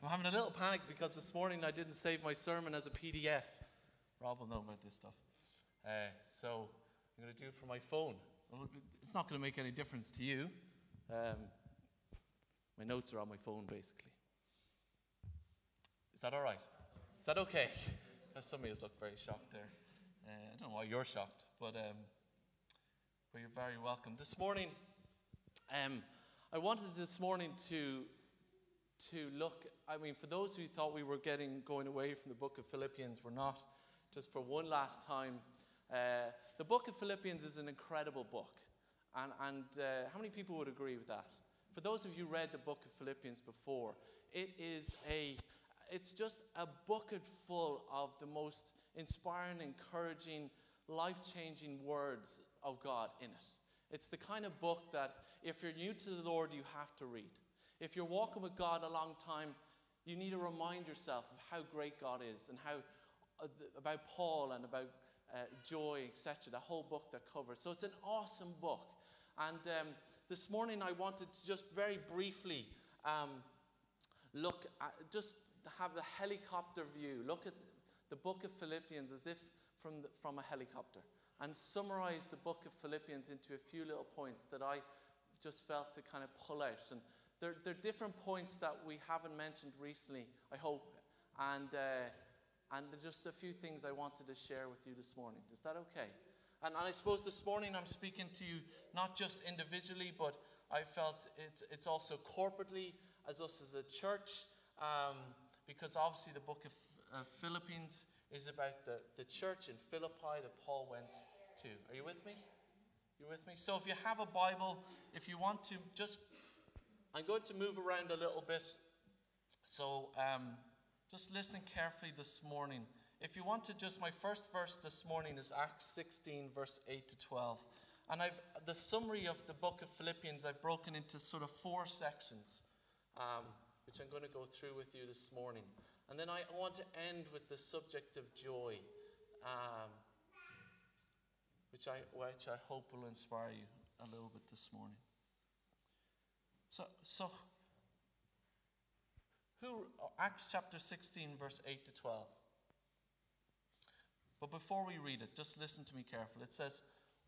I'm having a little panic because this morning I didn't save my sermon as a PDF. Rob will know about this stuff. So I'm going to do it from my phone. It's not going to make any difference to you. My notes are on my phone, basically. Is that all right? Is that okay? Some of you look very shocked there. I don't know why you're shocked, but you're very welcome. This morning, I wanted this morning to look, for those who thought we were going away from the book of Philippians, we're not. Just for one last time, the book of Philippians is an incredible book. And how many people would agree with that? For those of you who read the book of Philippians before, it's just a bucket full of the most inspiring, encouraging, life-changing words of God in it. It's the kind of book that if you're new to the Lord, you have to read. If you're walking with God a long time, you need to remind yourself of how great God is and how about Paul and about joy, etc. The whole book that covers. So it's an awesome book. And this morning I wanted to just very briefly look at, just have a helicopter view. Look at the book of Philippians as if from a helicopter, and summarize the book of Philippians into a few little points that I just felt to kind of pull out. And there are different points that we haven't mentioned recently, I hope, and just a few things I wanted to share with you this morning. Is that okay? And I suppose this morning I'm speaking to you not just individually, but I felt it's also corporately as us as a church, because obviously the book of Philippians is about the church in Philippi that Paul went to. Are you with me? You with me? So if you have a Bible, if you want to I'm going to move around a little bit. So just listen carefully this morning. If you want to my first verse this morning is Acts 16, verse 8 to 12. And the summary of the book of Philippians I've broken into sort of 4 sections, which I'm going to go through with you this morning. And then I want to end with the subject of joy, which I hope will inspire you a little bit this morning. So Acts chapter 16, verse 8 to 12. But before we read it, just listen to me carefully. It says,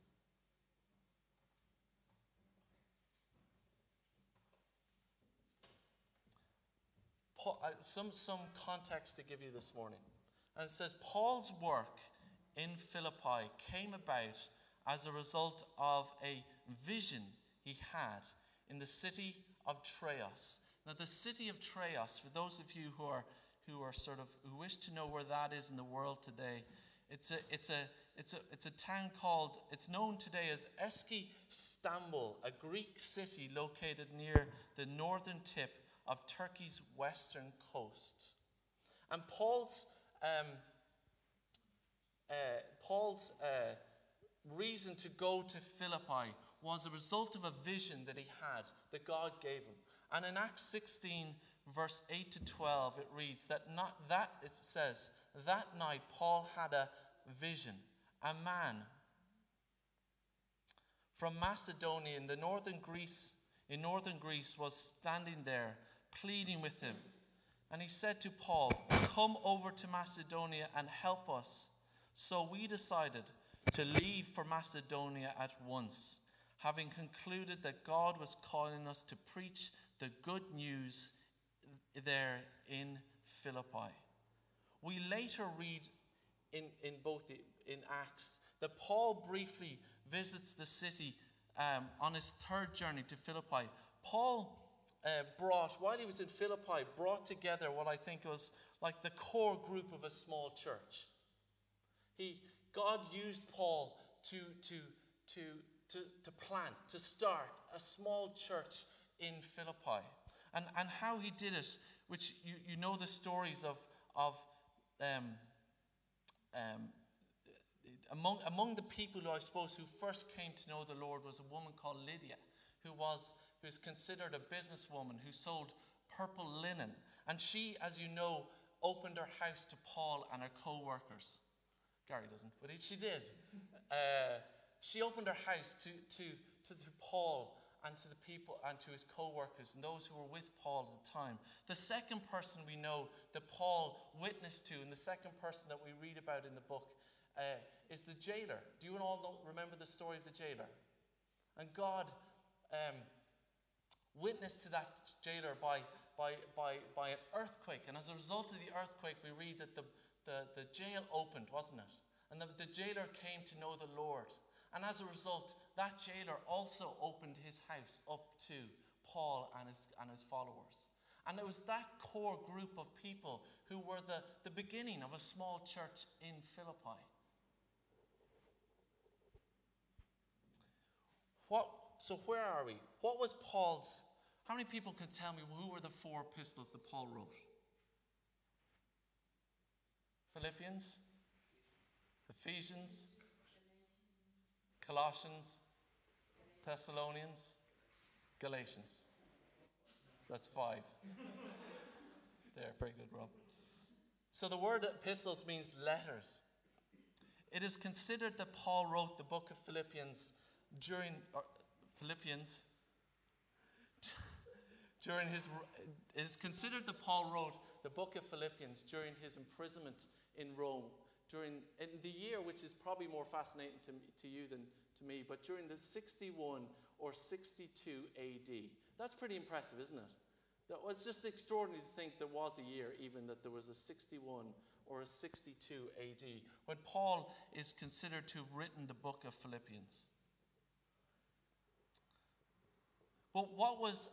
some context to give you this morning. And it says, Paul's work in Philippi came about as a result of a vision he had in the city of Troas. Now, the city of Troas, for those of you who wish to know where that is in the world today, it's a town called, it's known today as Eski-Istanbul, a Greek city located near the northern tip of Turkey's western coast. And Paul's reason to go to Philippi was a result of a vision that he had, that God gave him. And in Acts 16, verse 8 to 12, it reads that night Paul had a vision. A man from Macedonia in northern Greece was standing there, pleading with him. And he said to Paul, "Come over to Macedonia and help us." So we decided to leave for Macedonia at once, having concluded that God was calling us to preach the good news there in Philippi. We later read in Acts that Paul briefly visits the city on his third journey to Philippi. Paul while he was in Philippi, brought together what I think was like the core group of a small church. God used Paul to plant, to start a small church in Philippi. And how he did it, which you know the stories of among the people who I suppose who first came to know the Lord was a woman called Lydia, who's considered a businesswoman who sold purple linen. And she, as you know, opened her house to Paul and her co-workers. Gary doesn't, but she did. She opened her house to Paul and to the people and to his co-workers and those who were with Paul at the time. The second person we know that Paul witnessed to, and the second person that we read about in the book, is the jailer. Do you all remember the story of the jailer? And God witnessed to that jailer by an earthquake. And as a result of the earthquake, we read that the jail opened, wasn't it? And the jailer came to know the Lord. And as a result, that jailer also opened his house up to Paul and his followers. And it was that core group of people who were the beginning of a small church in Philippi. So where are we? What was Paul's... How many people can tell me who were the 4 epistles that Paul wrote? Philippians, Ephesians, Colossians, Thessalonians, Galatians. That's 5. There, very good, Rob. So the word epistles means letters. It is considered that Paul wrote the book of Philippians during his... It is considered that Paul wrote the book of Philippians during his imprisonment in Rome, in the year which is probably more fascinating to you than to me, but during the 61 or 62 AD. That's pretty impressive, isn't it? That was just extraordinary to think there was a year even that there was a 61 or a 62 AD when Paul is considered to have written the book of Philippians. Well, what was...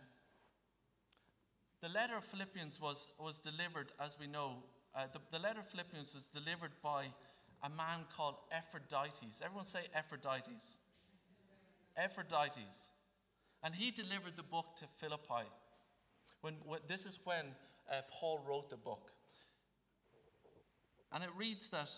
the letter of Philippians was delivered, as we know. The letter of Philippians was delivered by a man called Epaphroditus. Everyone say Epaphroditus. Epaphroditus. And he delivered the book to Philippi. This is when Paul wrote the book. And it reads that...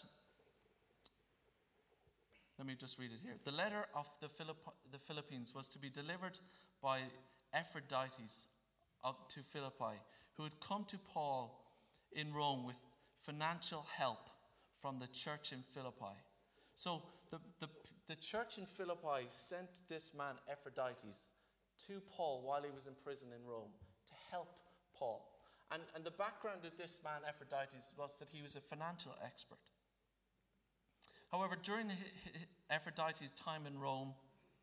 Let me just read it here. The letter of the Philippians was to be delivered by Epaphroditus to Philippi, who had come to Paul in Rome with financial help from the church in Philippi. So the church in Philippi sent this man Epaphroditus to Paul while he was in prison in Rome to help Paul. And the background of this man Epaphroditus was that he was a financial expert. However, during Epaphroditus' time in Rome,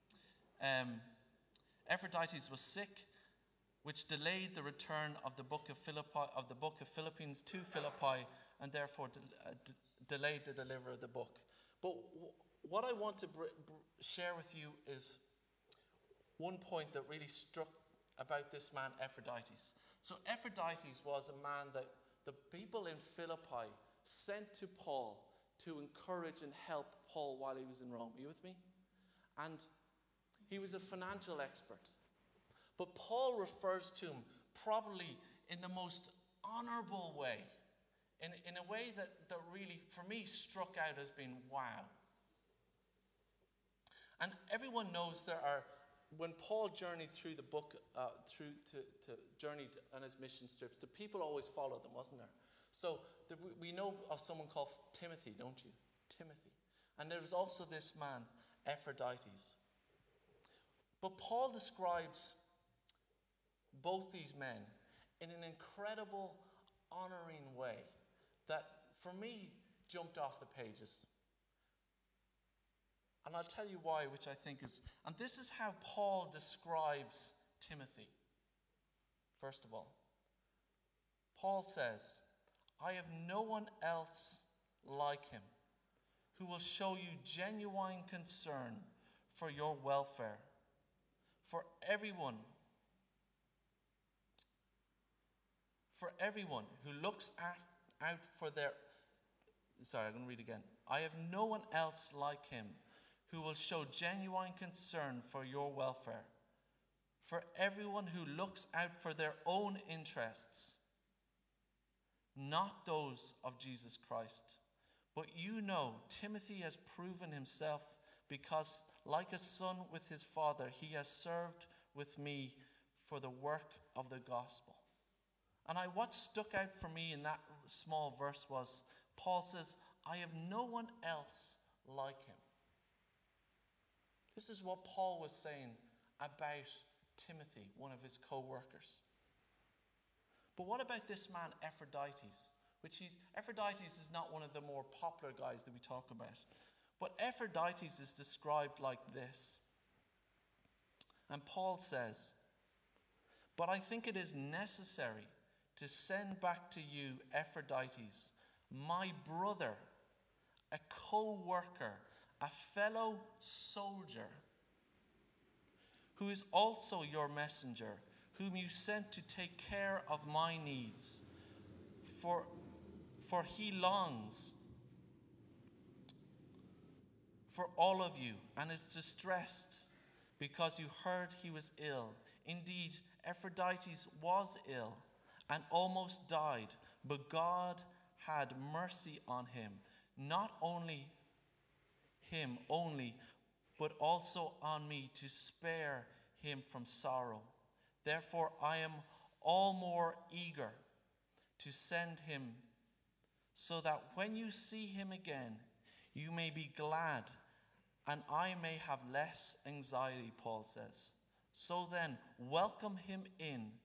Epaphroditus was sick, which delayed the return of the book of Philippians to Philippi, and therefore delayed the delivery of the book. But what I want to share with you is one point that really struck about this man Epaphroditus. So Epaphroditus was a man that the people in Philippi sent to Paul to encourage and help Paul while he was in Rome. Are you with me? And he was a financial expert. But Paul refers to him probably in the most honorable way, in a way that really, for me, struck out as being wow. And everyone knows when Paul journeyed through the book, journeyed on his mission trips, the people always followed them, wasn't there? So we know of someone called Timothy, don't you? Timothy. And there was also this man, Epaphroditus. But Paul describes both these men in an incredible, honoring way that, for me, jumped off the pages. And I'll tell you why, which I think is... And this is how Paul describes Timothy. First of all, Paul says, I have no one else like him who will show you genuine concern for your welfare. For everyone who looks out for their... Sorry, I'm going to read again. I have no one else like him who will show genuine concern for your welfare. For everyone who looks out for their own interests, not those of Jesus Christ. But you know, Timothy has proven himself because, like a son with his father, he has served with me for the work of the gospel. And what stuck out for me in that small verse was, Paul says, I have no one else like him. This is what Paul was saying about Timothy, one of his co-workers. But what about this man Epaphroditus? Epaphroditus is not one of the more popular guys that we talk about. But Epaphroditus is described like this. And Paul says, "But I think it is necessary to send back to you Epaphroditus, my brother, a co-worker, a fellow soldier, who is also your messenger, whom you sent to take care of my needs. For he longs for all of you and is distressed because you heard he was ill. Indeed, Epaphroditus was ill and almost died, but God had mercy on him, not only him only, but also on me, to spare him from sorrow. Therefore, I am all more eager to send him, so that when you see him again, you may be glad, and I may have less anxiety," Paul says. "So then, welcome him in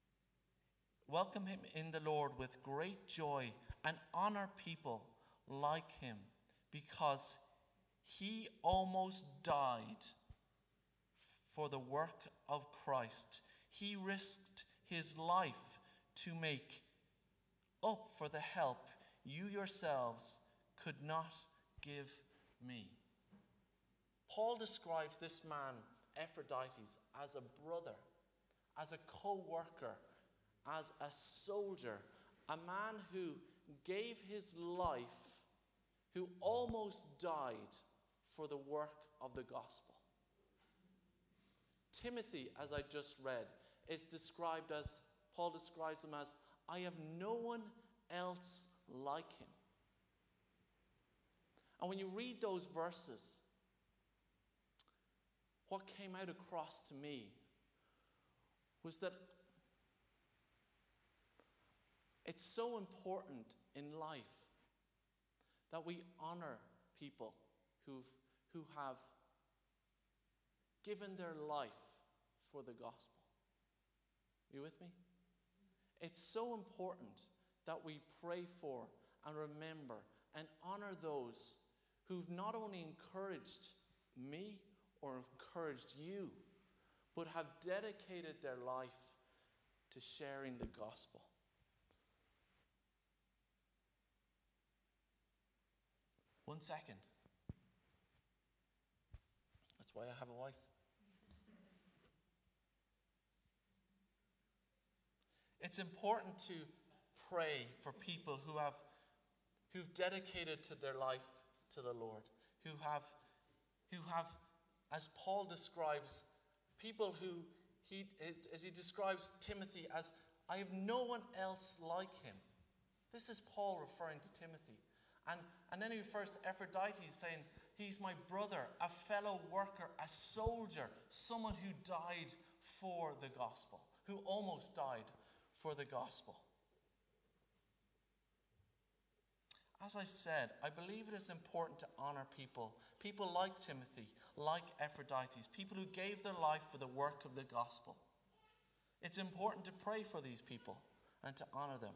the Lord with great joy, and honor people like him, because he almost died for the work of Christ. He risked his life to make up for the help you yourselves could not give me." Paul describes this man, Epaphroditus, as a brother, as a co-worker, as a soldier, a man who gave his life, who almost died for the work of the gospel. Timothy, as I just read, is described as, Paul describes him as, "I have no one else like him." And when you read those verses, what came out across to me was that it's so important in life that we honor people who have given their life for the gospel. Are you with me? It's so important that we pray for and remember and honor those who've not only encouraged me or encouraged you, but have dedicated their life to sharing the gospel. One second. That's why I have a wife. It's important to pray for people who've dedicated to their life to the Lord, who have, as Paul describes, people who as he describes Timothy as, "I have no one else like him." This is Paul referring to Timothy. And then he refers to Epaphroditus, saying, "He's my brother, a fellow worker, a soldier, someone who died for the gospel, who almost died for the gospel." As I said, I believe it is important to honor people like Timothy, like Epaphroditus, people who gave their life for the work of the gospel. It's important to pray for these people and to honor them.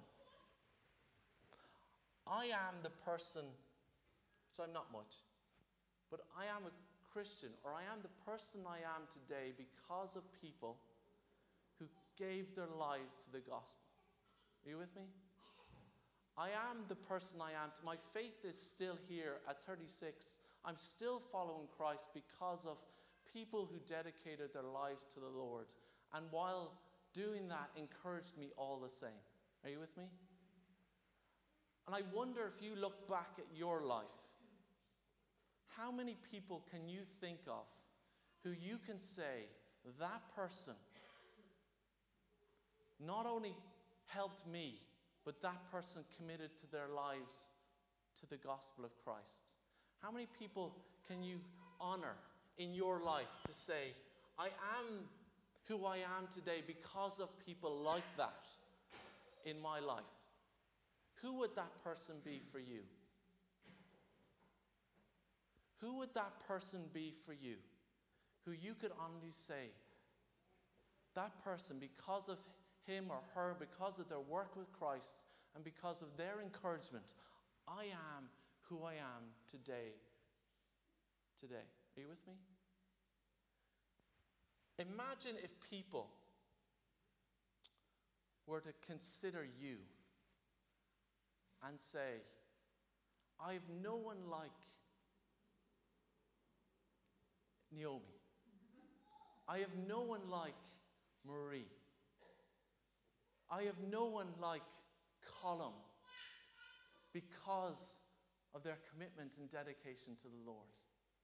I am the person, so I'm not much, but I am a Christian, or I am the person I am today because of people who gave their lives to the gospel. Are you with me? I am the person I am. My faith is still here at 36. I'm still following Christ because of people who dedicated their lives to the Lord, and while doing that, encouraged me all the same. Are you with me? And I wonder, if you look back at your life, how many people can you think of who you can say, that person not only helped me, but that person committed to their lives to the gospel of Christ? How many people can you honor in your life to say, I am who I am today because of people like that in my life? Who would that person be for you? Who would that person be for you, who you could honestly say, that person, because of him or her, because of their work with Christ, and because of their encouragement, I am who I am today. Today. Are you with me? Imagine if people were to consider you and say, I have no one like Naomi. I have no one like Marie. I have no one like Colum because of their commitment and dedication to the Lord.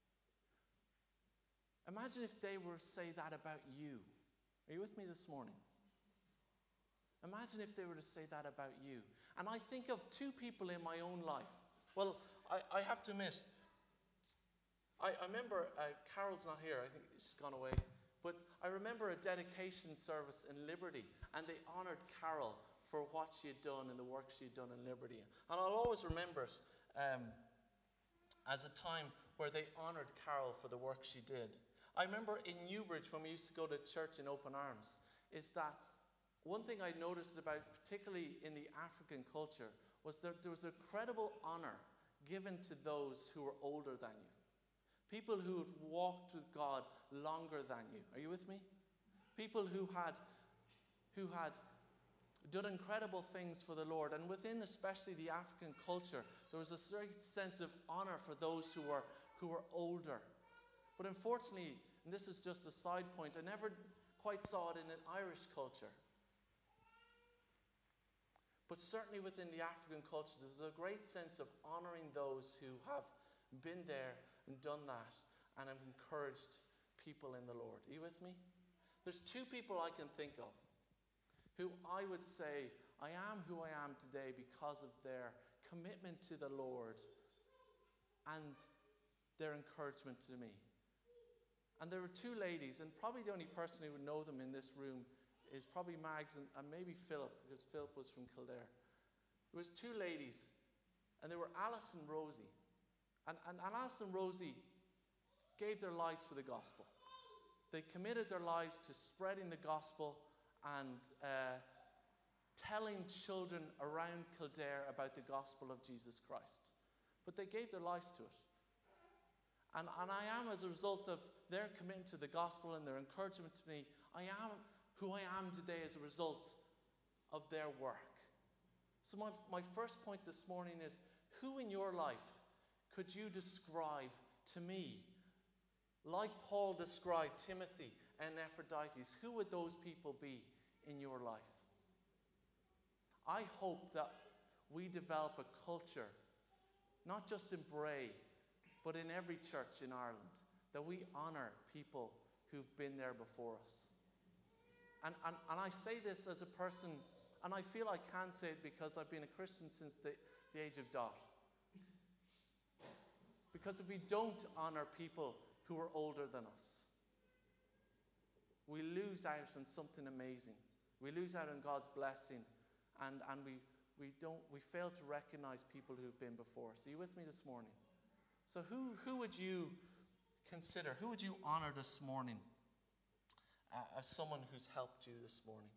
Imagine if they were to say that about you. Are you with me this morning? Imagine if they were to say that about you. And I think of two people in my own life. Well, I have to admit, I remember, Carol's not here, I think she's gone away. But I remember a dedication service in Liberty, and they honoured Carol for what she had done and the work she had done in Liberty. And I'll always remember it as a time where they honoured Carol for the work she did. I remember in Newbridge, when we used to go to church in Open Arms, is that one thing I noticed about, particularly in the African culture, was that there was a credible honour given to those who were older than you. People who had walked with God longer than you. Are you with me? People who had done incredible things for the Lord. And within especially the African culture, there was a certain sense of honor for those who were older. But unfortunately, and this is just a side point, I never quite saw it in an Irish culture. But certainly within the African culture, there's a great sense of honoring those who have been there and done that and have encouraged people in the Lord. Are you with me? There's two people I can think of who I would say, I am who I am today because of their commitment to the Lord and their encouragement to me. And there were two ladies, and probably the only person who would know them in this room is probably Mags and maybe Philip, because Philip was from Kildare. There was two ladies, and they were Alice and Rosie. And Alice and Rosie gave their lives for the gospel. They committed their lives to spreading the gospel and telling children around Kildare about the gospel of Jesus Christ. But they gave their lives to it. And I am, as a result of their commitment to the gospel and their encouragement to me, I am who I am today as a result of their work. So my first point this morning is, who in your life could you describe to me, like Paul described Timothy and Epaphroditus? Who would those people be in your life? I hope that we develop a culture, not just in Bray, but in every church in Ireland, that we honour people who've been there before us. And I say this as a person, and I feel I can say it because I've been a Christian since the age of Dot. Because if we don't honour people who are older than us, we lose out on something amazing. We lose out on God's blessing, and we fail to recognise people who've been before us. Are you with me this morning? So who would you consider? Who would you honour this morning as someone who's helped you this morning?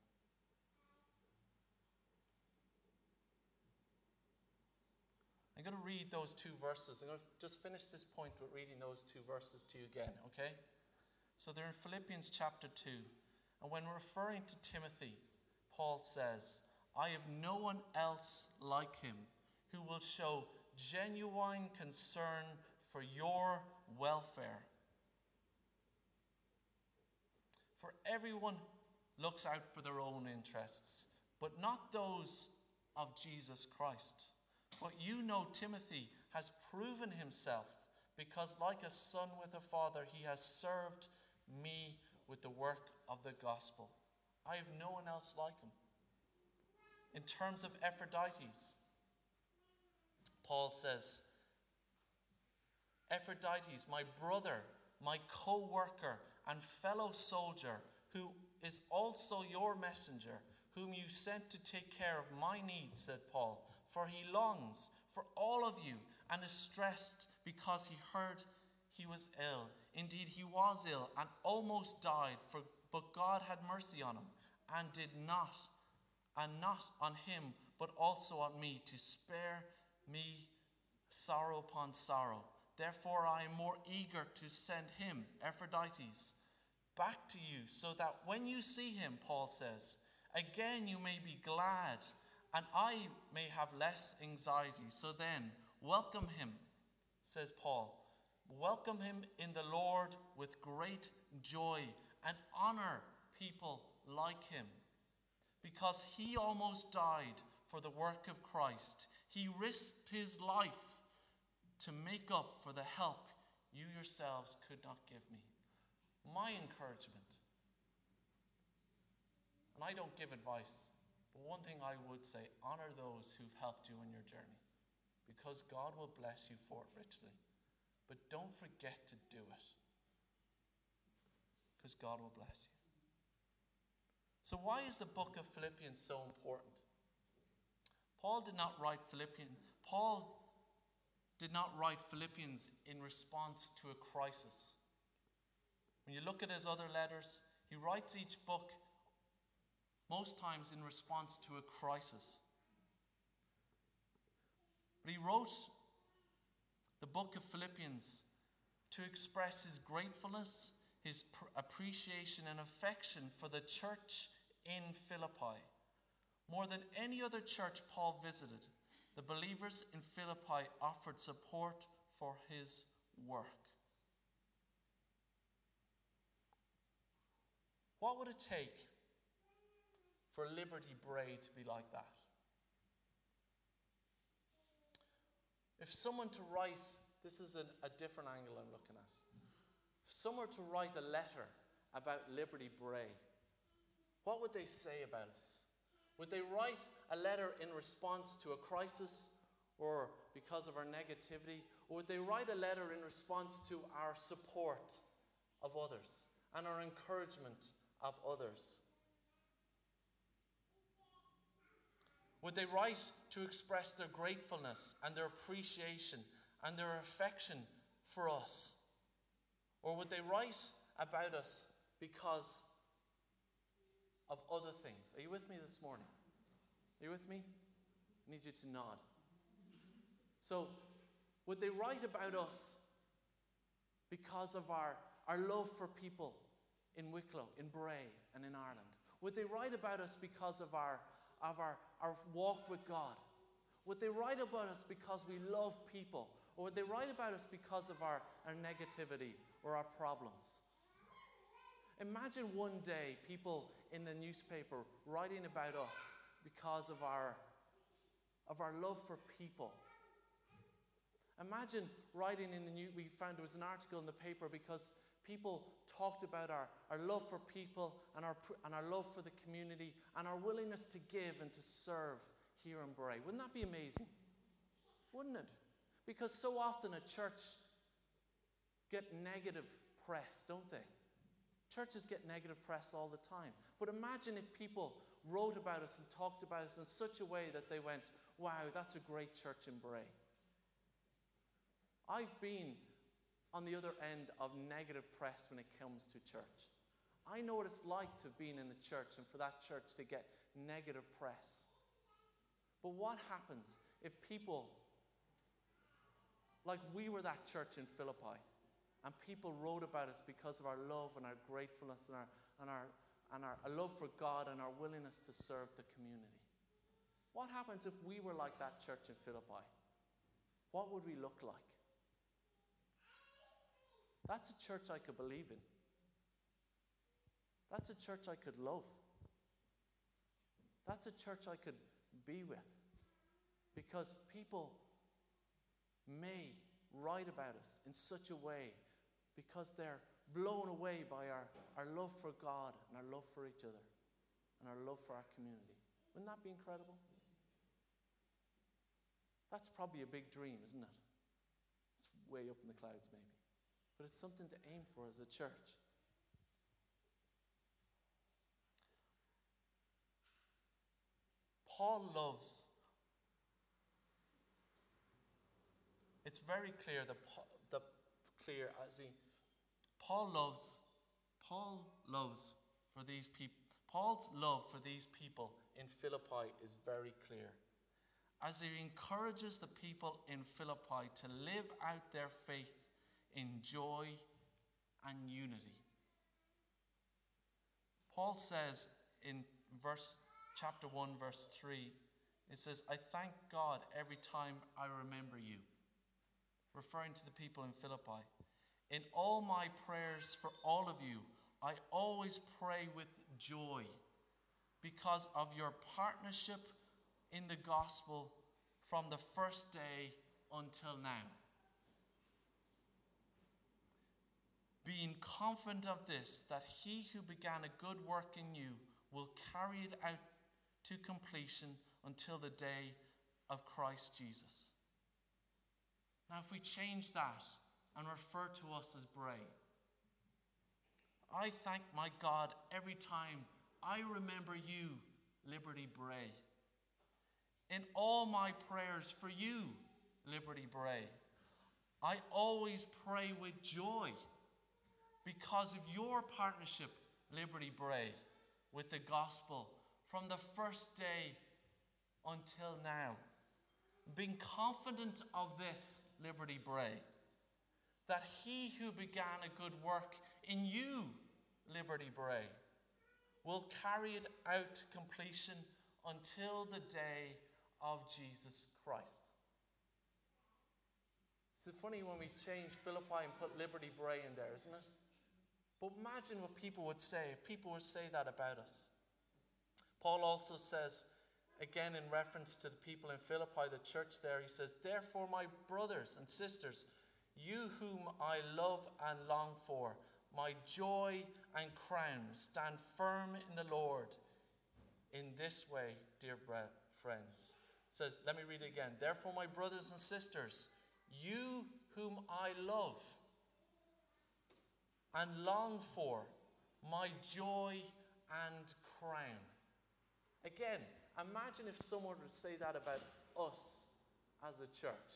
I'm going to read those two verses. I'm going to just finish this point with reading those two verses to you again, okay? So they're in Philippians chapter 2. And when referring to Timothy, Paul says, I have no one else like him who will show genuine concern for your welfare. For everyone looks out for their own interests, but not those of Jesus Christ. But you know Timothy has proven himself, because like a son with a father, he has served me with the work of the gospel. I have no one else like him. In terms of Epaphroditus, Paul says, Epaphroditus, my brother, my co-worker and fellow soldier, who is also your messenger, whom you sent to take care of my needs, said Paul, for he longs for all of you and is stressed because he heard he was ill. Indeed, he was ill and almost died, but God had mercy on him, and not on him, but also on me, to spare me sorrow upon sorrow. Therefore I am more eager to send him, Epaphroditus, back to you, so that when you see him, Paul says, again you may be glad, and I may have less anxiety. So then, welcome him, says Paul. Welcome him in the Lord with great joy, and honor people like him, because he almost died for the work of Christ. He risked his life to make up for the help you yourselves could not give me. My encouragement, and I don't give advice, but one thing I would say, honor those who've helped you on your journey, because God will bless you for it richly. But don't forget to do it, because God will bless you. So why is the book of Philippians so important? Paul did not write Philippians in response to a crisis. When you look at his other letters, he writes each book most times in response to a crisis. But he wrote the book of Philippians to express his gratefulness, his appreciation and affection for the church in Philippi. More than any other church Paul visited, the believers in Philippi offered support for his work. What would it take for Liberty Bray to be like that? If someone to write, this is a different angle I'm looking at. If someone to write a letter about Liberty Bray, what would they say about us? Would they write a letter in response to a crisis or because of our negativity? Or would they write a letter in response to our support of others and our encouragement of others? Would they write to express their gratefulness and their appreciation and their affection for us? Or would they write about us because of other things? Are you with me this morning? Are you with me? I need you to nod. So, would they write about us because of our love for people in Wicklow, in Bray, and in Ireland? Would they write about us because of our walk with God? Would they write about us because we love people? Or would they write about us because of our negativity or our problems? Imagine one day people in the newspaper writing about us because of our love for people. Imagine writing in the news, we found there was an article in the paper because people talked about our love for people and our love for the community and our willingness to give and to serve here in Bray. Wouldn't that be amazing? Wouldn't it? Because so often a church get negative press, don't they? Churches get negative press all the time. But imagine if people wrote about us and talked about us in such a way that they went, wow, that's a great church in Bray. I've been on the other end of negative press when it comes to church. I know what it's like to have been in a church and for that church to get negative press. But what happens if people, like we were that church in Philippi, and people wrote about us because of our love and our gratefulness and our love for God and our willingness to serve the community? What happens if we were like that church in Philippi? What would we look like? That's a church I could believe in. That's a church I could love. That's a church I could be with. Because people may write about us in such a way because they're blown away by our love for God and our love for each other and our love for our community. Wouldn't that be incredible? That's probably a big dream, isn't it? It's way up in the clouds maybe. But it's something to aim for as a church. Paul loves. It's very clear that Paul loves for these people. Paul's love for these people in Philippi is very clear. As he encourages the people in Philippi to live out their faith in joy and unity. Paul says in chapter 1, verse 3, it says, I thank God every time I remember you. Referring to the people in Philippi. In all my prayers for all of you, I always pray with joy because of your partnership in the gospel from the first day until now. Being confident of this, that he who began a good work in you will carry it out to completion until the day of Christ Jesus. Now, if we change that and refer to us as Bray, I thank my God every time I remember you, Liberty Bray. In all my prayers for you, Liberty Bray, I always pray with joy because of your partnership, Liberty Bray, with the gospel from the first day until now. Being confident of this, Liberty Bray, that he who began a good work in you, Liberty Bray, will carry it out to completion until the day of Jesus Christ. It's funny when we change Philippi and put Liberty Bray in there, isn't it? But imagine what people would say if people would say that about us. Paul also says, again in reference to the people in Philippi, the church there, he says, therefore, my brothers and sisters, you whom I love and long for, my joy and crown, stand firm in the Lord. In this way, dear friends. It says, let me read it again. Therefore, my brothers and sisters, you whom I love and long for, my joy and crown. Again, imagine if someone would say that about us as a church.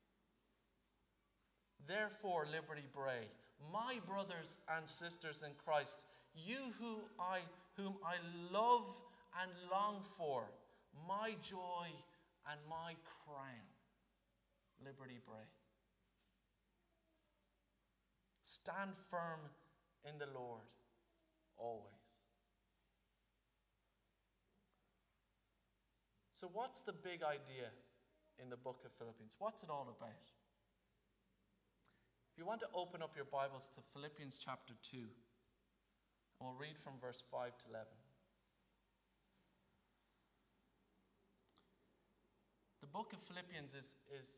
Therefore, Liberty Bray, my brothers and sisters in Christ, you whom I love and long for, my joy and my crown, Liberty Bray. Stand firm in the Lord always. So what's the big idea in the book of Philippians? What's it all about? If you want to open up your Bibles to Philippians chapter 2, and we'll read from verse 5 to 11. The book of Philippians is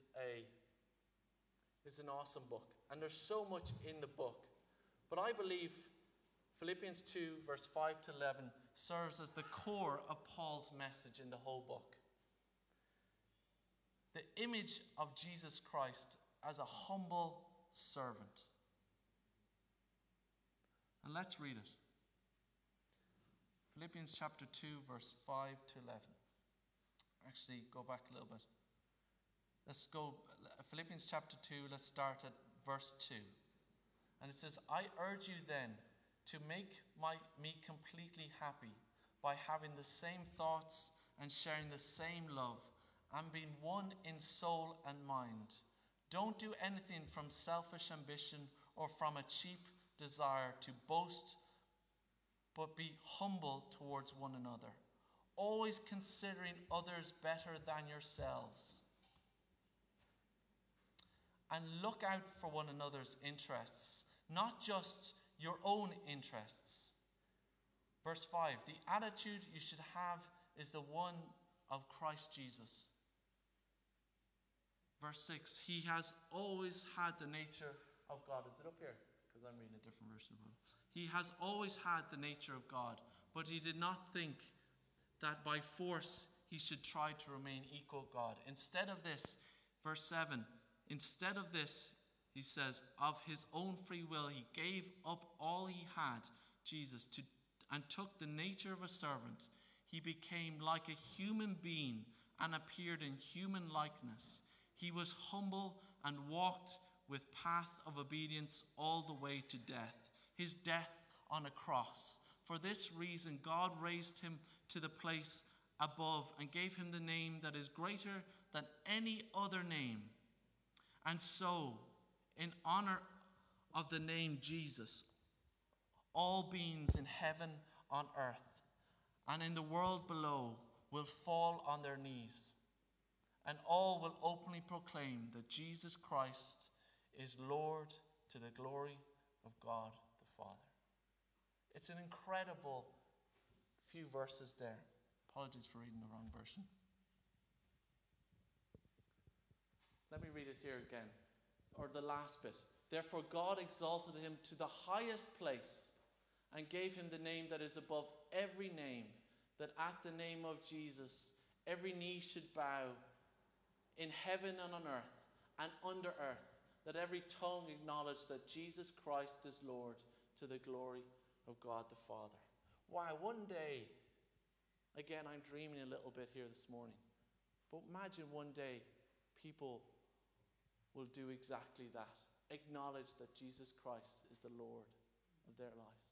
an awesome book, and there's so much in the book. But I believe Philippians 2, verse 5 to 11, serves as the core of Paul's message in the whole book. The image of Jesus Christ as a humble servant. And let's read it. Philippians chapter 2, verse 5 to 11. Actually, go back a little bit. Let's go, Philippians chapter 2, let's start at verse 2. And it says, I urge you then to make me completely happy by having the same thoughts and sharing the same love and being one in soul and mind. Don't do anything from selfish ambition or from a cheap desire to boast, but be humble towards one another, always considering others better than yourselves. And look out for one another's interests, not just your own interests. Verse 5, the attitude you should have is the one of Christ Jesus. Verse 6, he has always had the nature of God. Is it up here? Because I'm reading a different version of it. He has always had the nature of God, but he did not think that by force he should try to remain equal God. Instead of this, verse 7, instead of this, he says, of his own free will, he gave up all he had, Jesus, and took the nature of a servant. He became like a human being and appeared in human likeness. He was humble and walked with path of obedience all the way to death. His death on a cross. For this reason, God raised him to the place above and gave him the name that is greater than any other name. And so, in honor of the name Jesus, all beings in heaven, on earth, and in the world below will fall on their knees, and all will openly proclaim that Jesus Christ is Lord, to the glory of God the Father. It's an incredible few verses there. Apologies for reading the wrong version. Let me read it here again, or the last bit. Therefore God exalted him to the highest place and gave him the name that is above every name, that at the name of Jesus every knee should bow, in heaven and on earth and under earth, that every tongue acknowledge that Jesus Christ is Lord, to the glory of God the Father. Wow, one day, again, I'm dreaming a little bit here this morning, but imagine one day people will do exactly that. Acknowledge that Jesus Christ is the Lord of their lives.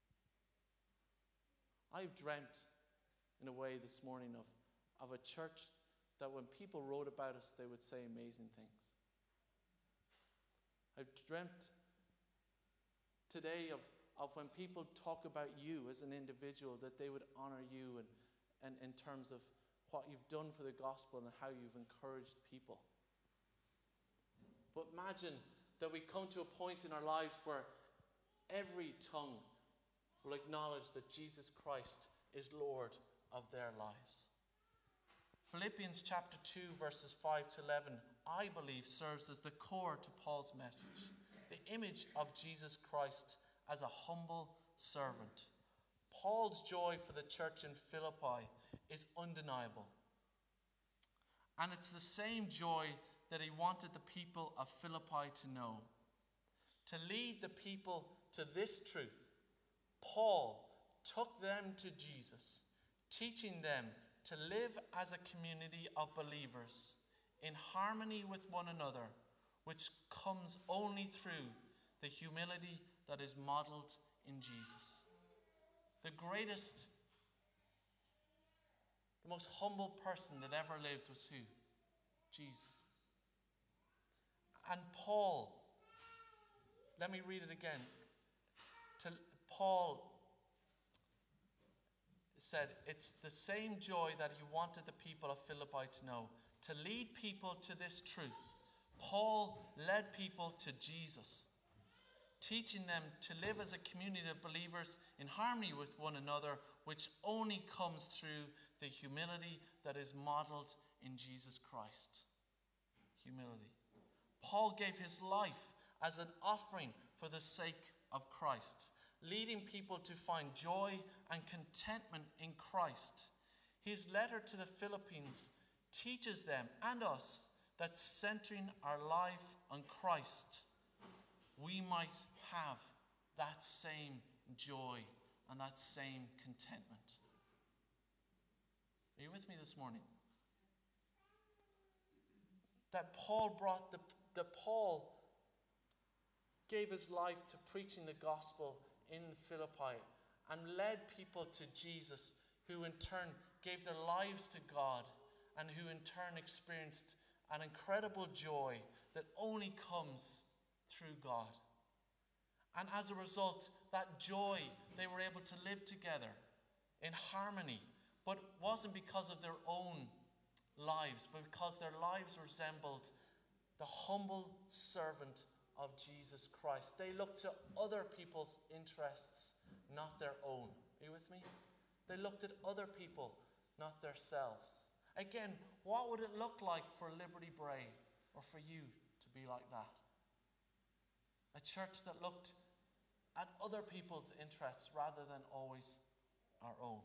I've dreamt in a way this morning of a church that when people wrote about us, they would say amazing things. I've dreamt today of when people talk about you as an individual, that they would honor you and in terms of what you've done for the gospel and how you've encouraged people. But imagine that we come to a point in our lives where every tongue will acknowledge that Jesus Christ is Lord of their lives. Philippians chapter 2 verses 5 to 11, I believe, serves as the core to Paul's message. The image of Jesus Christ as a humble servant. Paul's joy for the church in Philippi is undeniable. And it's the same joy that he wanted the people of Philippi to know. To lead the people to this truth, Paul took them to Jesus, teaching them to live as a community of believers in harmony with one another, which comes only through the humility that is modeled in Jesus. The greatest, the most humble person that ever lived was who? Jesus. And Paul, let me read it again. Paul said it's the same joy that he wanted the people of Philippi to know. To lead people to this truth, Paul led people to Jesus, teaching them to live as a community of believers in harmony with one another, which only comes through the humility that is modeled in Jesus Christ. Humility. Paul gave his life as an offering for the sake of Christ, leading people to find joy and contentment in Christ. His letter to the Philippines teaches them and us that centering our life on Christ, we might have that same joy and that same contentment. Are you with me this morning? That Paul gave his life to preaching the gospel in Philippi and led people to Jesus, who in turn gave their lives to God and who in turn experienced an incredible joy that only comes through God. And as a result, that joy, they were able to live together in harmony, but it wasn't because of their own lives, but because their lives resembled the humble servant of Jesus Christ. They looked to other people's interests, not their own. Are you with me? They looked at other people, not themselves. Again, what would it look like for Liberty Bray or for you to be like that? A church that looked at other people's interests rather than always our own.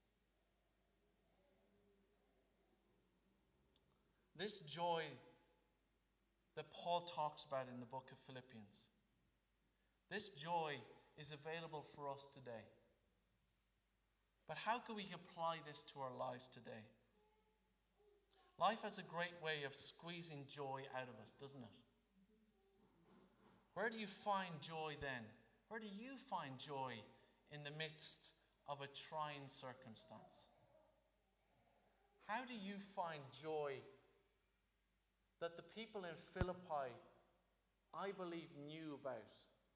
This joy that Paul talks about in the book of Philippians, this joy is available for us today. But how can we apply this to our lives today? Life has a great way of squeezing joy out of us, doesn't it? Where do you find joy then? Where do you find joy in the midst of a trying circumstance? How do you find joy that the people in Philippi, I believe, knew about?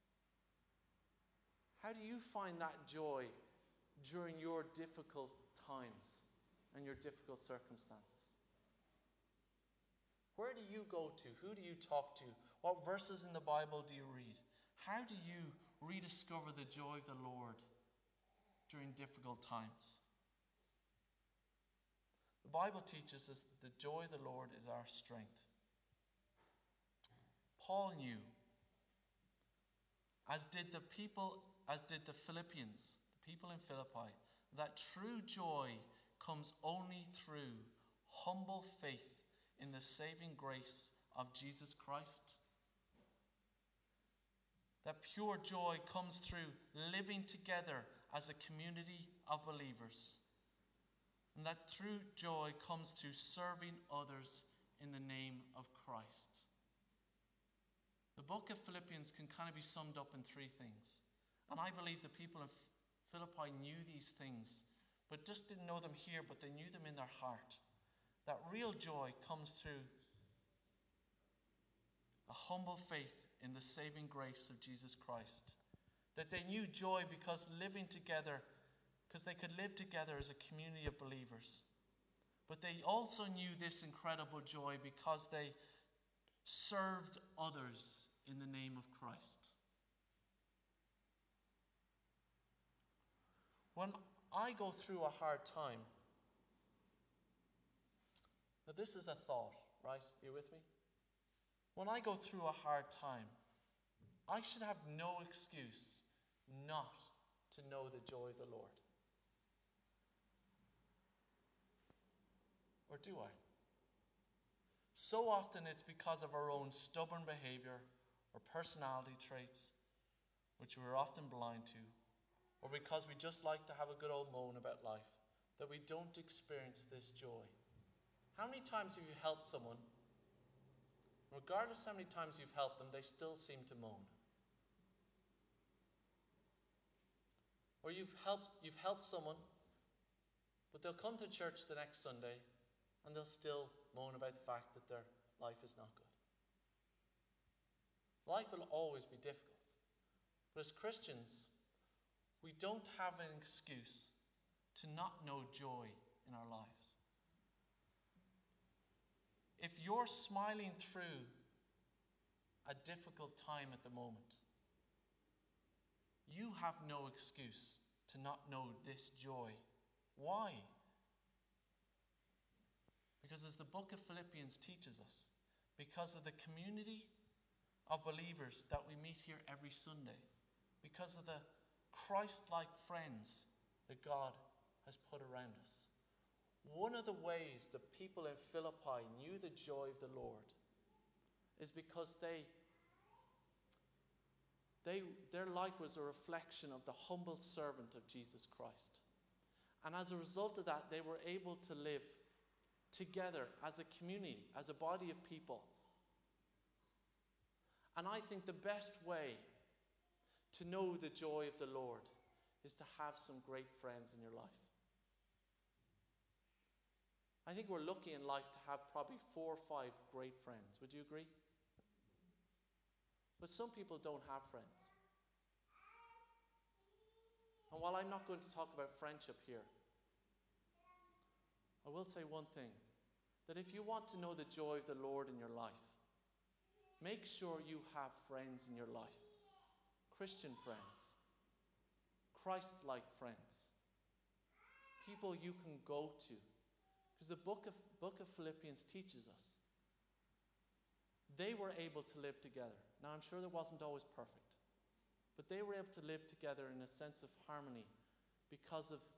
How do you find that joy during your difficult times and your difficult circumstances? Where do you go to? Who do you talk to? What verses in the Bible do you read? How do you rediscover the joy of the Lord during difficult times? The Bible teaches us that the joy of the Lord is our strength. Paul knew, as did the Philippians, the people in Philippi, that true joy comes only through humble faith in the saving grace of Jesus Christ. That pure joy comes through living together as a community of believers. And that true joy comes through serving others in the name of Christ. The book of Philippians can kind of be summed up in three things. And I believe the people of Philippi knew these things, but just didn't know them here, but they knew them in their heart. That real joy comes through a humble faith in the saving grace of Jesus Christ. That they knew joy because they could live together as a community of believers. But they also knew this incredible joy because they served others in the name of Christ. When I go through a hard time, now this is a thought, right? Are you with me? When I go through a hard time, I should have no excuse not to know the joy of the Lord. Or do I? So often it's because of our own stubborn behavior or personality traits, which we're often blind to, or because we just like to have a good old moan about life, that we don't experience this joy. How many times have you helped someone, regardless how many times you've helped them, they still seem to moan? Or you've helped someone, but they'll come to church the next Sunday and they'll still moan about the fact that their life is not good. Life will always be difficult. But as Christians, we don't have an excuse to not know joy in our lives. If you're smiling through a difficult time at the moment, you have no excuse to not know this joy. Why? Because as the book of Philippians teaches us, because of the community of believers that we meet here every Sunday, because of the Christ-like friends that God has put around us. One of the ways the people in Philippi knew the joy of the Lord is because their life was a reflection of the humble servant of Jesus Christ. And as a result of that, they were able to live together as a community, as a body of people. And I think the best way to know the joy of the Lord is to have some great friends in your life. I think we're lucky in life to have probably 4 or 5 great friends. Would you agree? But some people don't have friends. And while I'm not going to talk about friendship here, I will say one thing, that if you want to know the joy of the Lord in your life, make sure you have friends in your life. Christian friends, Christ-like friends, people you can go to. Because the book of Philippians teaches us they were able to live together. Now I'm sure that wasn't always perfect, but they were able to live together in a sense of harmony because of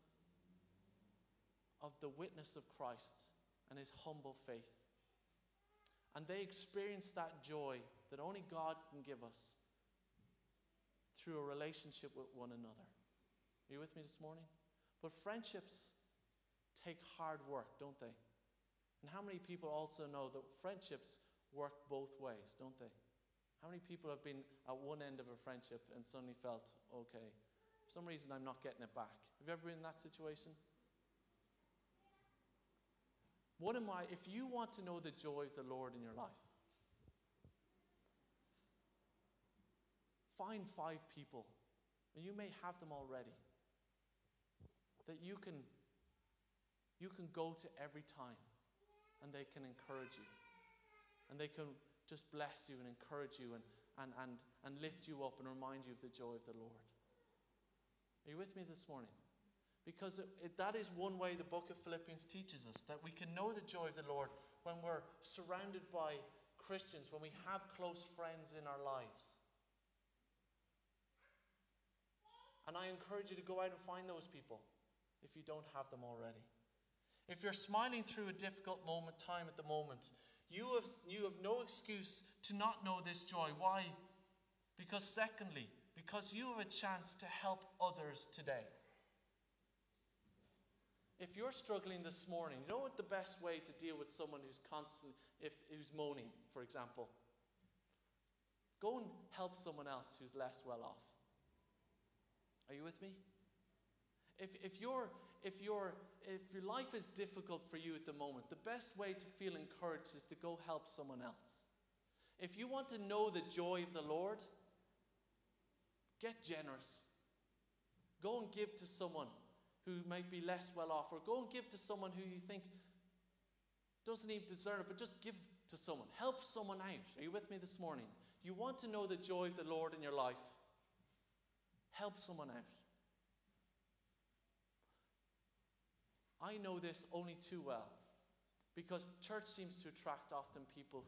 the witness of Christ and his humble faith. And they experienced that joy that only God can give us through a relationship with one another. Are you with me this morning? But friendships take hard work, don't they? And how many people also know that friendships work both ways, don't they? How many people have been at one end of a friendship and suddenly felt, okay, For some reason, I'm not getting it back. Have you ever been in that situation? If you want to know the joy of the Lord in your life, find 5 people, and you may have them already, that you can go to every time, and they can encourage you, and they can just bless you and encourage you and lift you up and remind you of the joy of the Lord. Are you with me this morning? Because that is one way the book of Philippians teaches us, that we can know the joy of the Lord when we're surrounded by Christians, when we have close friends in our lives. And I encourage you to go out and find those people if you don't have them already. If you're smiling through a difficult time at the moment, you have no excuse to not know this joy. Why? Because secondly, because you have a chance to help others today. If you're struggling this morning, you know what the best way to deal with someone who's who's moaning, for example? Go and help someone else who's less well off. Are you with me? If your life is difficult for you at the moment, the best way to feel encouraged is to go help someone else. If you want to know the joy of the Lord, get generous. Go and give to someone who might be less well off, or go and give to someone who you think doesn't even deserve it, but just give to someone. Help someone out. Are you with me this morning? You want to know the joy of the Lord in your life? Help someone out. I know this only too well, because church seems to attract often people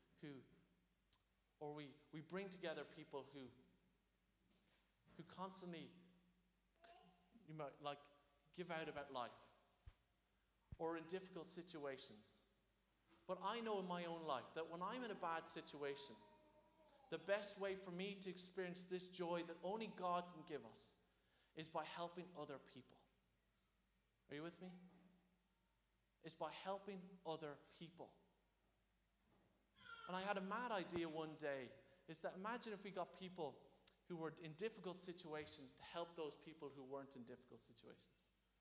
we bring together people who constantly, you might give out about life, or in difficult situations. But I know in my own life that when I'm in a bad situation, the best way for me to experience this joy that only God can give us is by helping other people. Are you with me? It's by helping other people. And I had a mad idea one day, is that imagine if we got people who were in difficult situations to help those people who weren't in difficult situations.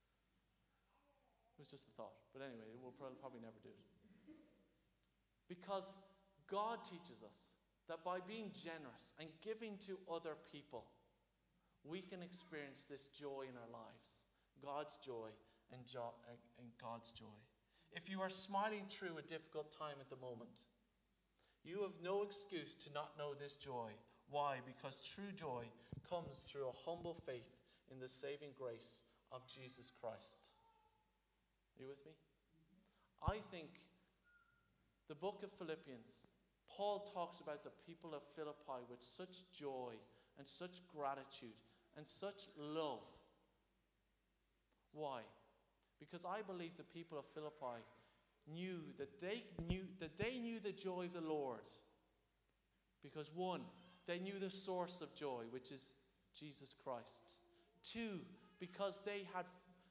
It was just a thought. But anyway, we'll probably never do it. Because God teaches us that by being generous and giving to other people, we can experience this joy in our lives. God's joy and God's joy. If you are smiling through a difficult time at the moment, you have no excuse to not know this joy. Why? Because true joy comes through a humble faith in the saving grace of Jesus Christ. Are you with me? I think the book of Philippians, Paul talks about the people of Philippi with such joy and such gratitude and such love. Why? Because I believe the people of Philippi knew that they knew the joy of the Lord. Because 1, they knew the source of joy, which is Jesus Christ. 2, because they had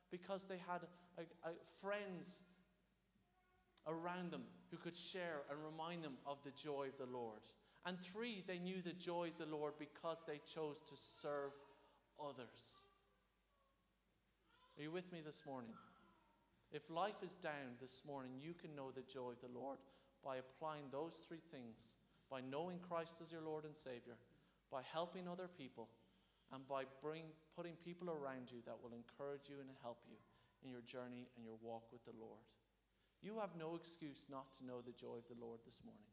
friends around them who could share and remind them of the joy of the Lord. And 3, they knew the joy of the Lord because they chose to serve others. Are you with me this morning? If life is down this morning, you can know the joy of the Lord by applying those 3 things. By knowing Christ as your Lord and Savior, by helping other people, and by putting people around you that will encourage you and help you in your journey and your walk with the Lord. You have no excuse not to know the joy of the Lord this morning.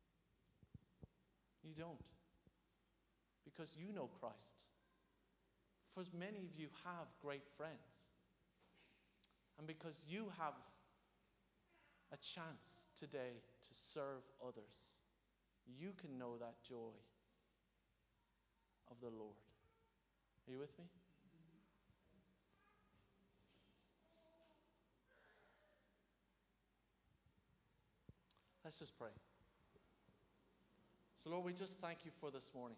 You don't. Because you know Christ. For as many of you have great friends. And because you have a chance today to serve others, you can know that joy of the Lord. Are you with me? Let's just pray. So Lord, we just thank you for this morning.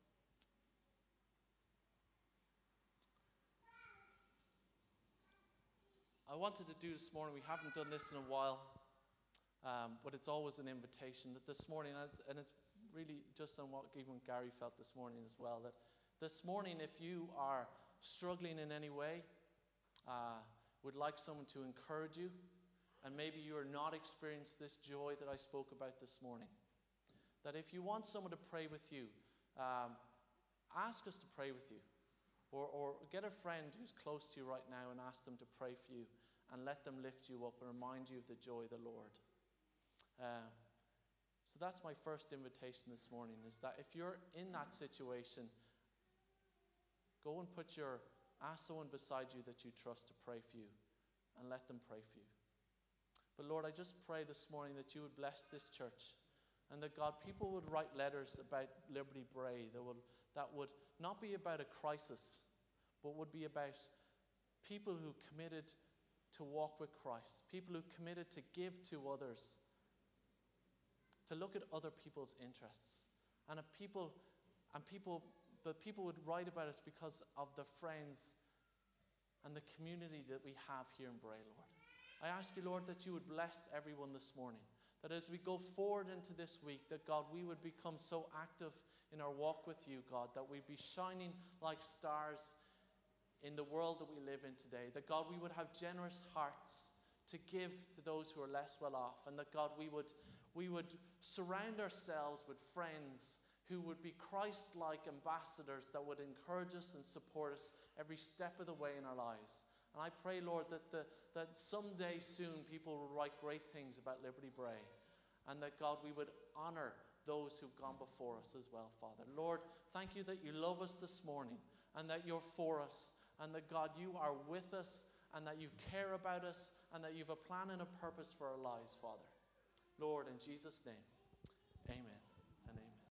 I wanted to do this morning, we haven't done this in a while, but it's always an invitation that this morning, and it's really just on what even Gary felt this morning as well, that this morning if you are struggling in any way, would like someone to encourage you, and maybe you are not experiencing this joy that I spoke about this morning, that if you want someone to pray with you, ask us to pray with you. Or get a friend who's close to you right now and ask them to pray for you, and let them lift you up and remind you of the joy of the Lord. So that's my first invitation this morning, is that if you're in that situation, go and ask someone beside you that you trust to pray for you, and let them pray for you. But Lord, I just pray this morning that you would bless this church, and that God, people would write letters about Liberty Bray that would not be about a crisis, but would be about people who committed to walk with Christ, people who committed to give to others, to look at other people's interests, and people would write about us because of the friends and the community that we have here in Bray, Lord. I ask you, Lord, that you would bless everyone this morning, that as we go forward into this week, that God, we would become so active in our walk with you, God, that we'd be shining like stars in the world that we live in today, that God, we would have generous hearts to give to those who are less well off, and that God, we would surround ourselves with friends who would be Christ-like ambassadors that would encourage us and support us every step of the way in our lives. And I pray, Lord, that someday soon people will write great things about Liberty Bray, and that, God, we would honor those who've gone before us as well, Father. Lord, thank you that you love us this morning, and that you're for us, and that, God, you are with us, and that you care about us, and that you have a plan and a purpose for our lives, Father. Lord, in Jesus' name, amen.